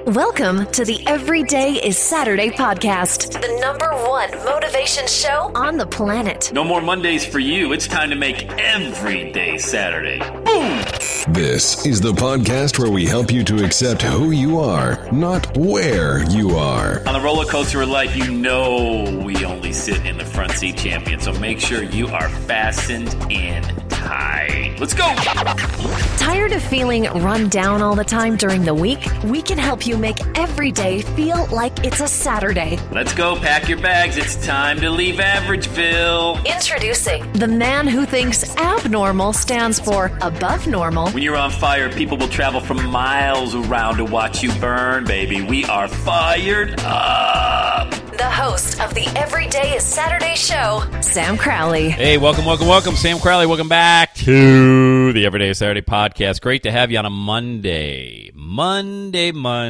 Welcome to the Everyday is Saturday podcast, the #1 motivation show on the planet. No more Mondays for you. It's time to make every day Saturday. Boom! This is the podcast where we help you to accept who you are, not where you are. On the roller coaster of life, you know we only sit in the front seat, champion. So make sure you are fastened in tight. Let's go! Tired of feeling run down all the time during the week? We can help you make every day feel like it's a Saturday. Let's go, pack your bags. It's time to leave Averageville. Introducing the man who thinks abnormal stands for above normal. When you're on fire, people will travel from miles around to watch you burn, baby. We are fired up. The host of the Everyday is Saturday show, Sam Crowley. Hey, welcome. Sam Crowley, welcome back to the Everyday is Saturday podcast. Great to have you on a Monday. Monday.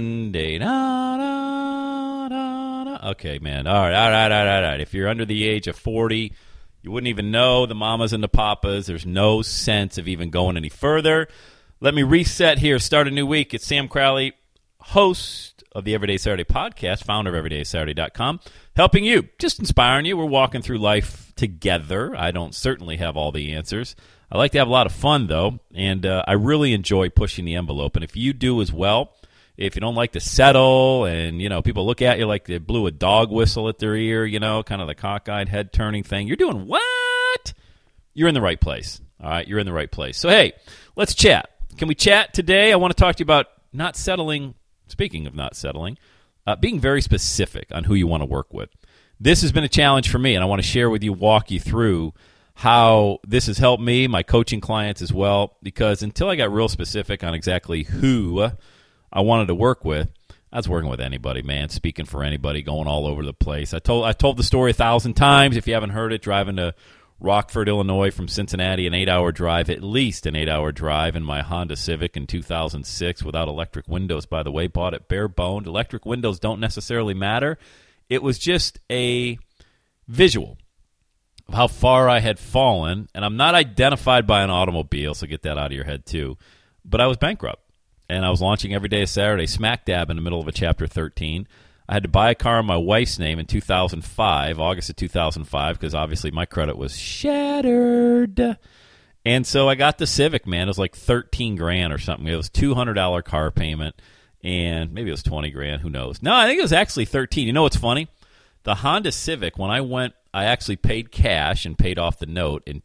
Da, da, da, da. Okay, man. All right. If you're under the age of 40, you wouldn't even know the mamas and the papas. There's no sense of even going any further. Let me reset here. Start a new week. It's Sam Crowley, host of the Everyday Saturday podcast, founder of EverydaySaturday.com, helping you, just inspiring you. We're walking through life together. I don't certainly have all the answers. I like to have a lot of fun, though, and I really enjoy pushing the envelope. And if you do as well, if you don't like to settle and, you know, people look at you like they blew a dog whistle at their ear, you know, kind of the cockeyed head-turning thing, you're doing what? You're in the right place, all right? You're in the right place. So, hey, let's chat. Can we chat today? I want to talk to you about not settling. Speaking of not settling, being very specific on who you want to work with. This has been a challenge for me, and I want to share with you, walk you through how this has helped me, my coaching clients as well, because until I got real specific on exactly who I wanted to work with, I was working with anybody, man, speaking for anybody, going all over the place. I told the story 1,000 times. If you haven't heard it, driving to Rockford, Illinois from Cincinnati, an 8-hour drive, at least an 8-hour drive in my Honda Civic in 2006 without electric windows, by the way. Bought it bare-boned. Electric windows don't necessarily matter. It was just a visual of how far I had fallen, and I'm not identified by an automobile, so get that out of your head too, but I was bankrupt, and I was launching Everyday is Saturday, smack dab in the middle of a Chapter 13. I had to buy a car in my wife's name in 2005, August of 2005, because obviously my credit was shattered. And so I got the Civic, man. It was like $13,000 or something. It was $200 car payment, and maybe it was $20,000. Who knows? No, I think it was actually $13,000. You know what's funny? The Honda Civic, when I went, I actually paid cash and paid off the note in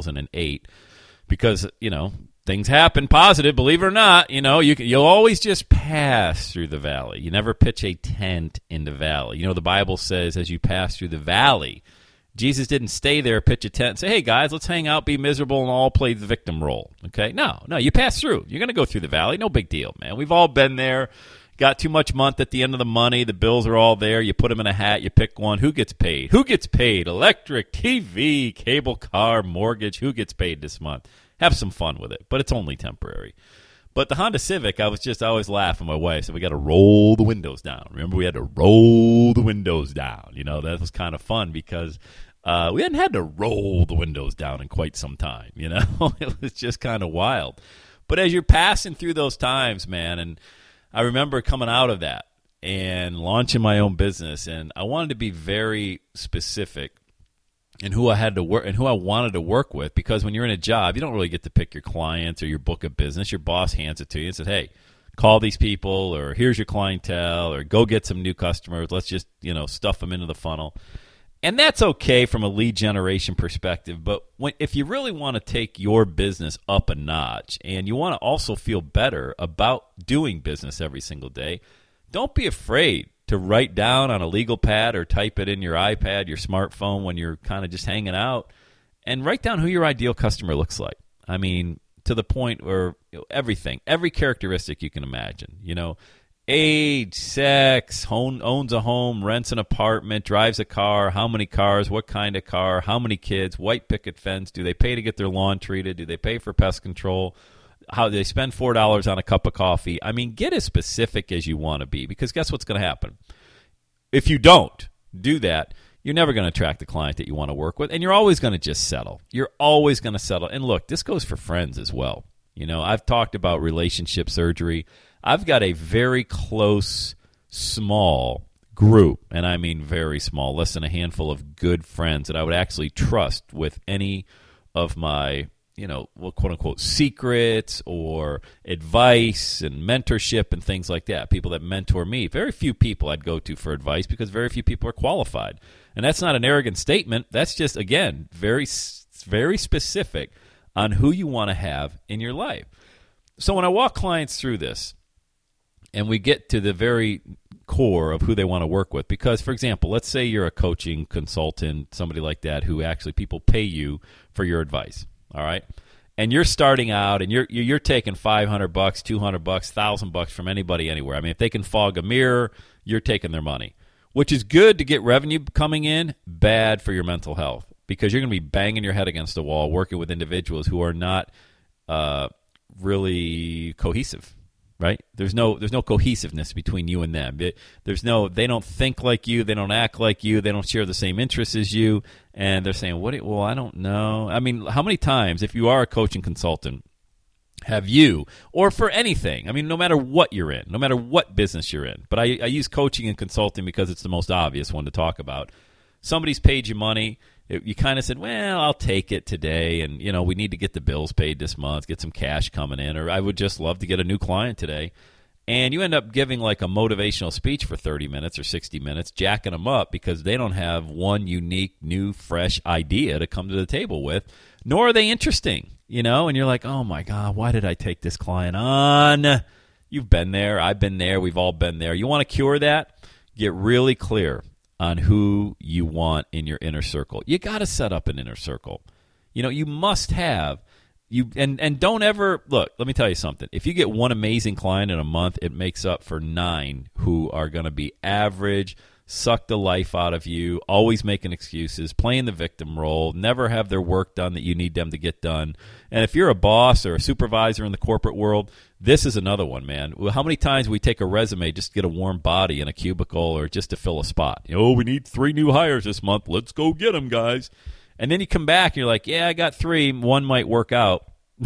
2008 because, you know, things happen positive, believe it or not. You know, you'll always just pass through the valley. You never pitch a tent in the valley. You know, the Bible says as you pass through the valley, Jesus didn't stay there, pitch a tent, and say, hey, guys, let's hang out, be miserable, and all play the victim role. Okay? No, you pass through. You're going to go through the valley. No big deal, man. We've all been there. Got too much month at the end of the money. The bills are all there. You put them in a hat. You pick one. Who gets paid? Who gets paid? Electric, TV, cable car, mortgage. Who gets paid this month? Have some fun with it, but it's only temporary. But the Honda Civic, I always laugh at my wife. So we got to roll the windows down. Remember, we had to roll the windows down. You know, that was kind of fun because we hadn't had to roll the windows down in quite some time. You know, it was just kind of wild. But as you're passing through those times, man, and I remember coming out of that and launching my own business, and I wanted to be very specific in who I had to work and who I wanted to work with, because when you're in a job, you don't really get to pick your clients or your book of business. Your boss hands it to you and says, hey, call these people, or here's your clientele, or go get some new customers. Let's just, you know, stuff them into the funnel. And that's okay from a lead generation perspective, but if you really want to take your business up a notch and you want to also feel better about doing business every single day, don't be afraid to write down on a legal pad or type it in your iPad, your smartphone when you're kind of just hanging out, and write down who your ideal customer looks like. I mean, to the point where, you know, everything, every characteristic you can imagine, you know, age, sex, owns a home, rents an apartment, drives a car, how many cars, what kind of car, how many kids, white picket fence, do they pay to get their lawn treated, do they pay for pest control, how they spend $4 on a cup of coffee. I mean, get as specific as you want to be, because guess what's going to happen? If you don't do that, you're never going to attract the client that you want to work with, and you're always going to just settle. You're always going to settle. And look, this goes for friends as well. You know, I've talked about relationship surgery. I've got a very close, small group, and I mean very small, less than a handful of good friends that I would actually trust with any of my, quote-unquote secrets or advice and mentorship and things like that, people that mentor me. Very few people I'd go to for advice because very few people are qualified. And that's not an arrogant statement. That's just, again, very, very specific on who you want to have in your life. So when I walk clients through this, and we get to the very core of who they want to work with, because, for example, let's say you're a coaching consultant, somebody like that, who actually people pay you for your advice, all right? And you're starting out, and you're taking $500, $200, $1,000 from anybody anywhere. I mean, if they can fog a mirror, you're taking their money, which is good to get revenue coming in, bad for your mental health, because you're going to be banging your head against the wall working with individuals who are not really cohesive, right? There's no cohesiveness between you and them. They don't think like you, they don't act like you, they don't share the same interests as you, and they're saying, well, I don't know. I mean, how many times, if you are a coaching consultant, have you, or for anything, I mean, no matter what you're in, no matter what business you're in, but I use coaching and consulting because it's the most obvious one to talk about. Somebody's paid you money. You kind of said, well, I'll take it today, and, we need to get the bills paid this month, get some cash coming in, or I would just love to get a new client today. And you end up giving like a motivational speech for 30 minutes or 60 minutes, jacking them up because they don't have one unique, new, fresh idea to come to the table with, nor are they interesting, and you're like, oh, my God, why did I take this client on? You've been there. I've been there. We've all been there. You want to cure that? Get really clear on who you want in your inner circle. You got to set up an inner circle. You must have and don't ever look. Let me tell you something. If you get one amazing client in a month, it makes up for 9 who are going to be average, suck the life out of you, always making excuses, playing the victim role, never have their work done that you need them to get done. And if you're a boss or a supervisor in the corporate world, this is another one, man. How many times we take a resume just to get a warm body in a cubicle or just to fill a spot? We need 3 new hires this month. Let's go get them, guys. And then you come back and you're like, yeah, I got 3. One might work out.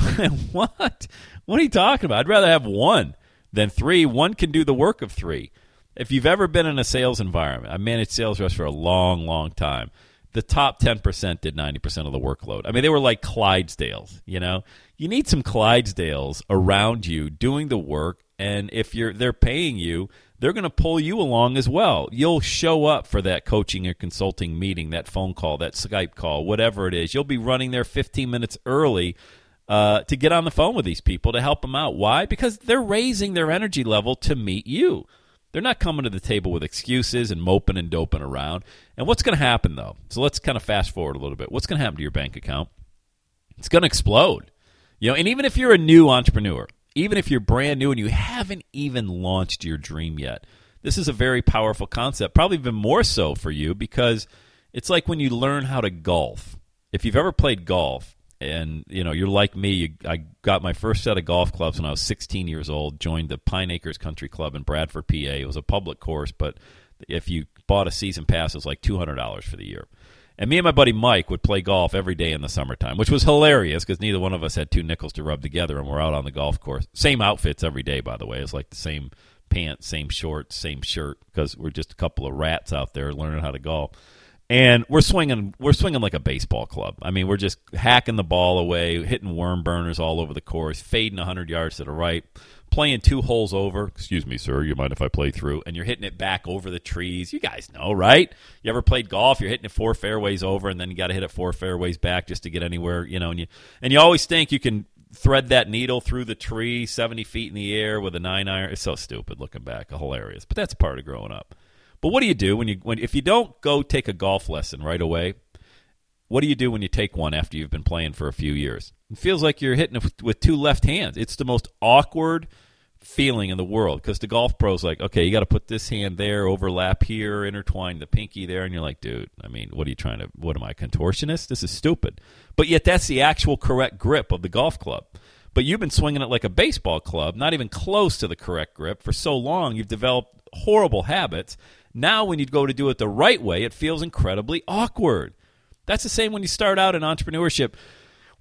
What? What are you talking about? I'd rather have 1 than 3. 1 can do the work of 3. If you've ever been in a sales environment, I managed sales reps for a long, long time. The top 10% did 90% of the workload. I mean, they were like Clydesdales, You need some Clydesdales around you doing the work, and if they're paying you, they're going to pull you along as well. You'll show up for that coaching or consulting meeting, that phone call, that Skype call, whatever it is. You'll be running there 15 minutes early to get on the phone with these people to help them out. Why? Because they're raising their energy level to meet you. They're not coming to the table with excuses and moping and doping around. And what's going to happen, though? So let's kind of fast forward a little bit. What's going to happen to your bank account? It's going to explode. And even if you're a new entrepreneur, even if you're brand new and you haven't even launched your dream yet, this is a very powerful concept, probably even more so for you because it's like when you learn how to golf. If you've ever played golf, and, you're like me, I got my first set of golf clubs when I was 16 years old, joined the Pine Acres Country Club in Bradford, PA. It was a public course, but if you bought a season pass, it was like $200 for the year. And me and my buddy Mike would play golf every day in the summertime, which was hilarious because neither one of us had 2 nickels to rub together, and we're out on the golf course. Same outfits every day, by the way. It's like the same pants, same shorts, same shirt because we're just a couple of rats out there learning how to golf. And we're swinging like a baseball club. I mean, we're just hacking the ball away, hitting worm burners all over the course, fading 100 yards to the right, playing 2 holes over. Excuse me, sir, you mind if I play through? And you're hitting it back over the trees. You guys know, right? You ever played golf? You're hitting it 4 fairways over, and then you got to hit it 4 fairways back just to get anywhere, and you always think you can thread that needle through the tree 70 feet in the air with a 9-iron. It's so stupid looking back, hilarious. But that's part of growing up. But what do you do if you don't go take a golf lesson right away? What do you do when you take one after you've been playing for a few years? It feels like you're hitting it with 2 left hands. It's the most awkward feeling in the world because the golf pro's like, okay, you got to put this hand there, overlap here, intertwine the pinky there, and you're like, dude, I mean, what am I, a contortionist? This is stupid. But yet that's the actual correct grip of the golf club. But you've been swinging it like a baseball club, not even close to the correct grip for so long. You've developed horrible habits. Now when you go to do it the right way, it feels incredibly awkward. That's the same when you start out in entrepreneurship.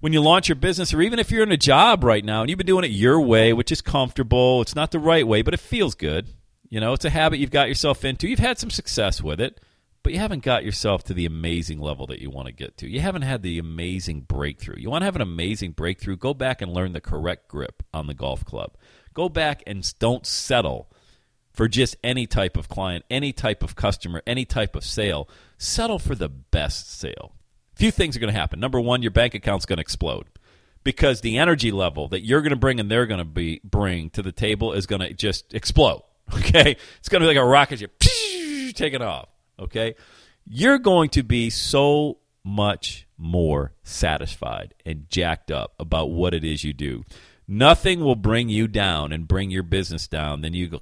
when you launch your business, or even if you're in a job right now and you've been doing it your way, which is comfortable, it's not the right way, but it feels good. It's a habit you've got yourself into. You've had some success with it, but you haven't got yourself to the amazing level that you want to get to. You haven't had the amazing breakthrough. You want to have an amazing breakthrough, go back and learn the correct grip on the golf club. Go back and don't settle for just any type of client, any type of customer, any type of sale. Settle for the best sale. A few things are going to happen. Number one, your bank account's going to explode because the energy level that you're going to bring and they're going to bring to the table is going to just explode. Okay? It's going to be like a rocket ship taking off. Okay? You're going to be so much more satisfied and jacked up about what it is you do. Nothing will bring you down and bring your business down than you go,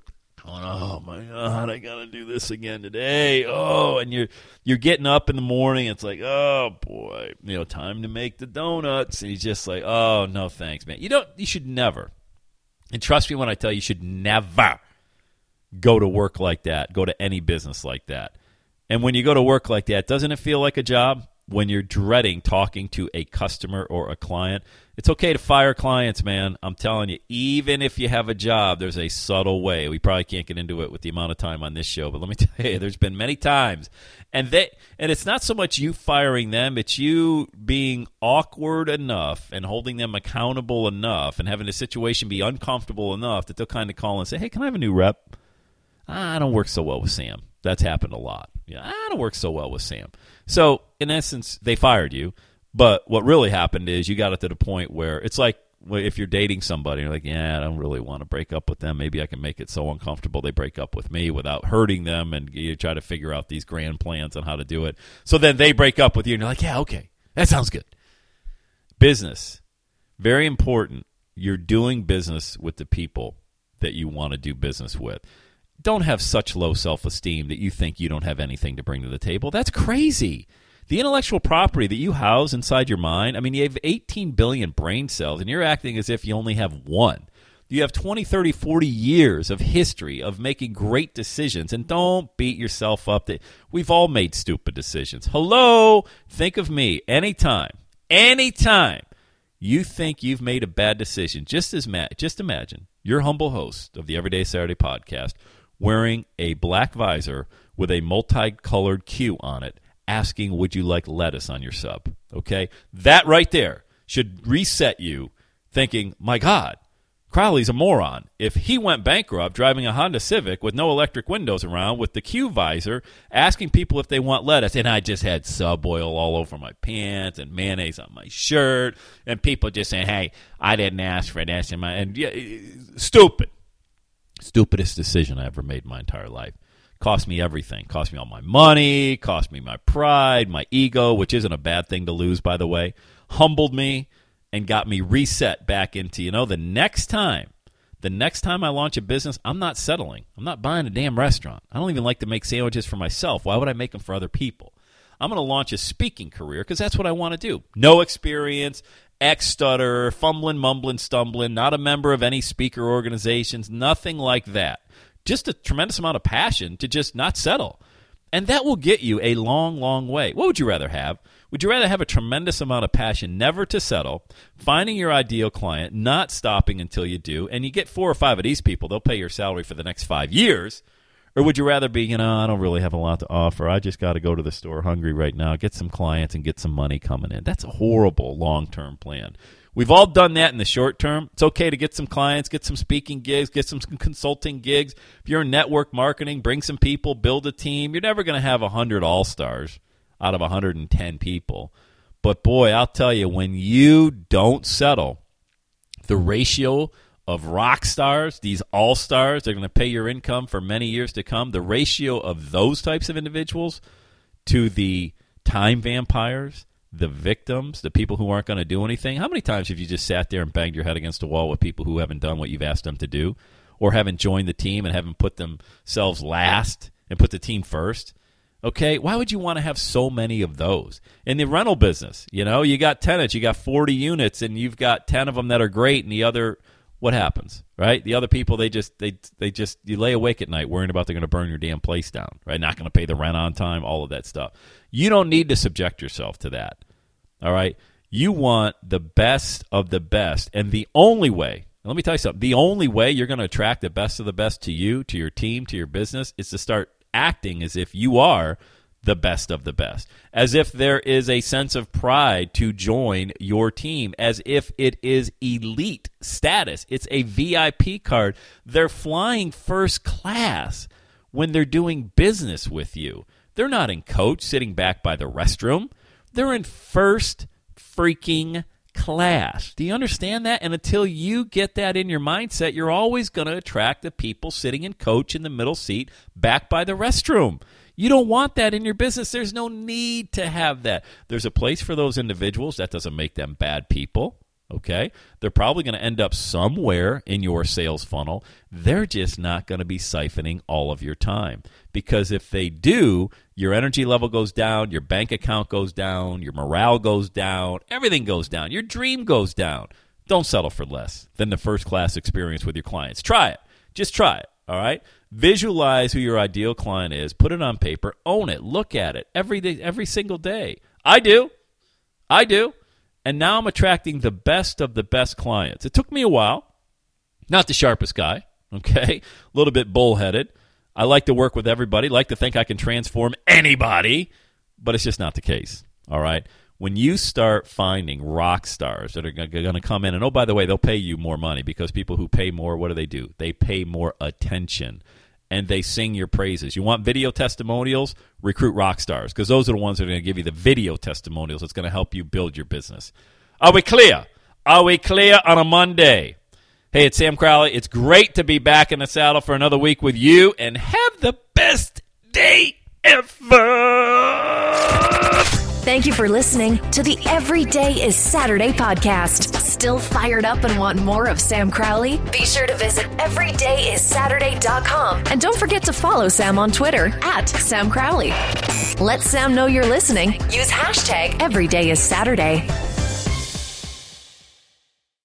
oh my God, I gotta do this again today. Oh, and you're getting up in the morning. It's like, oh boy, time to make the donuts. And he's just like, oh no, thanks, man. You should never. And trust me when I tell you, you should never go to work like that. Go to any business like that. And when you go to work like that, doesn't it feel like a job? When you're dreading talking to a customer or a client, it's okay to fire clients, man. I'm telling you, even if you have a job, there's a subtle way. We probably can't get into it with the amount of time on this show, but let me tell you, there's been many times. And it's not so much you firing them, it's you being awkward enough and holding them accountable enough and having the situation be uncomfortable enough that they'll kind of call and say, hey, can I have a new rep? I don't work so well with Sam. That's happened a lot. I don't work so well with Sam. So, in essence, they fired you. But what really happened is you got it to the point where it's like if you're dating somebody, you're like, yeah, I don't really want to break up with them. Maybe I can make it so uncomfortable they break up with me without hurting them, and you try to figure out these grand plans on how to do it. So then they break up with you, and you're like, yeah, okay, that sounds good. Business, very important. You're doing business with the people that you want to do business with. Don't have such low self-esteem that you think you don't have anything to bring to the table. That's crazy. The intellectual property that you house inside your mind, I mean, you have 18 billion brain cells, and you're acting as if you only have one. You have 20, 30, 40 years of history of making great decisions, and don't beat yourself up. That we've all made stupid decisions. Hello? Think of me. Anytime you think you've made a bad decision, just imagine your humble host of the Everyday Saturday podcast wearing a black visor with a multicolored Q on it, asking, would you like lettuce on your sub? Okay? That right there should reset you thinking, my God, Crowley's a moron. If he went bankrupt driving a Honda Civic with no electric windows around with the Q visor, asking people if they want lettuce, and I just had sub oil all over my pants and mayonnaise on my shirt, and people just saying, hey, I didn't ask for this. Stupid. Stupidest decision I ever made in my entire life. Cost me everything. Cost me all my money. Cost me my pride, my ego, which isn't a bad thing to lose, by the way. Humbled me and got me reset back into, the next time I launch a business, I'm not settling. I'm not buying a damn restaurant. I don't even like to make sandwiches for myself. Why would I make them for other people? I'm going to launch a speaking career because that's what I want to do. No experience, ex-stutter, fumbling, mumbling, stumbling, not a member of any speaker organizations, nothing like that. Just a tremendous amount of passion to just not settle. And that will get you a long, long way. What would you rather have? Would you rather have a tremendous amount of passion, never to settle, finding your ideal client, not stopping until you do, and you get 4 or 5 of these people, they'll pay your salary for the next 5 years? Or would you rather be, I don't really have a lot to offer. I just got to go to the store hungry right now, get some clients, and get some money coming in. That's a horrible long-term plan. We've all done that in the short term. It's okay to get some clients, get some speaking gigs, get some consulting gigs. If you're in network marketing, bring some people, build a team. You're never going to have 100 all-stars out of 110 people. But, boy, I'll tell you, when you don't settle, the ratio of rock stars, these all-stars, they're going to pay your income for many years to come. The ratio of those types of individuals to the time vampires, the victims, the people who aren't going to do anything. How many times have you just sat there and banged your head against a wall with people who haven't done what you've asked them to do, or haven't joined the team and haven't put themselves last and put the team first? Okay, why would you want to have so many of those? In the rental business, you got tenants, you got 40 units, and you've got 10 of them that are great, and the other, what happens, right? The other people, they you lay awake at night worrying about they're going to burn your damn place down, right? Not going to pay the rent on time, all of that stuff. You don't need to subject yourself to that, all right? You want the best of the best. And the only way, let me tell you something, the only way you're going to attract the best of the best to you, to your team, to your business, is to start acting as if you are the best of the best, as if there is a sense of pride to join your team, as if it is elite status. It's a VIP card. They're flying first class when they're doing business with you. They're not in coach sitting back by the restroom. They're in first freaking class. Do you understand that? And until you get that in your mindset, you're always going to attract the people sitting in coach in the middle seat back by the restroom. You don't want that in your business. There's no need to have that. There's a place for those individuals. That doesn't make them bad people, okay? They're probably going to end up somewhere in your sales funnel. They're just not going to be siphoning all of your time, because if they do, your energy level goes down, your bank account goes down, your morale goes down, everything goes down, your dream goes down. Don't settle for less than the first-class experience with your clients. Try it. Just try it, all right? Visualize who your ideal client is. Put it on paper. Own it. Look at it every day, every single day. I do. And now I'm attracting the best of the best clients. It took me a while. Not the sharpest guy, okay? A little bit bullheaded. I like to work with everybody. Like to think I can transform anybody, but it's just not the case, all right? When you start finding rock stars that are going to come in, and oh, by the way, they'll pay you more money, because people who pay more, what do? They pay more attention, and they sing your praises. You want video testimonials? Recruit rock stars, because those are the ones that are going to give you the video testimonials that's going to help you build your business. Are we clear? Are we clear on a Monday? Hey, it's Sam Crowley. It's great to be back in the saddle for another week with you, and have the best day ever. Thank you for listening to the Every Day is Saturday podcast. Still fired up and want more of Sam Crowley? Be sure to visit everydayissaturday.com. And don't forget to follow Sam on Twitter @Sam Crowley. Let Sam know you're listening. Use hashtag EverydayIsSaturday.